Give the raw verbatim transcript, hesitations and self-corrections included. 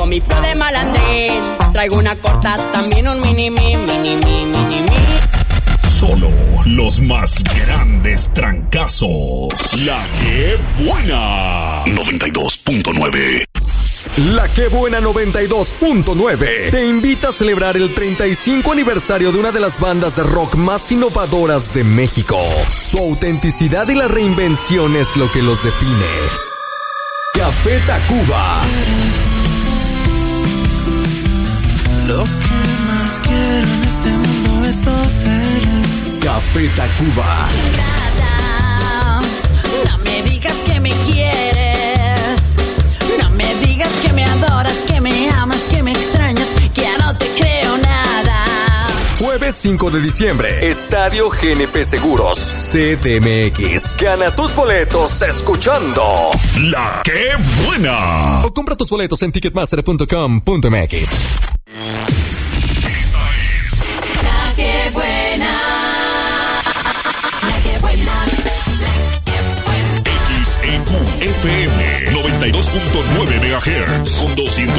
mi flow de malandrín. Traigo una corta, también un mini mi, mini mi, mini mi. Solo los más grandes trancazos. La que buena. noventa y dos punto nueve. La que buena noventa y dos punto nueve te invita a celebrar el treinta y cinco aniversario de una de las bandas de rock más innovadoras de México. Su autenticidad y la reinvención es lo que los define. Café Tacuba. Lo que más quiero en este mundo es poder. Café Tacuba. Nada, no me digas que me quieres, no me digas que me adoras, que me amas, que me extrañas, que ya no te creo nada. Jueves cinco de diciembre, Estadio G N P Seguros, C D M X. Gana tus boletos escuchando La que buena. O compra tus boletos en ticketmaster punto com punto m x. La que buena. La que buena. X E Q F M noventa y dos punto nueve megahertz con doscientos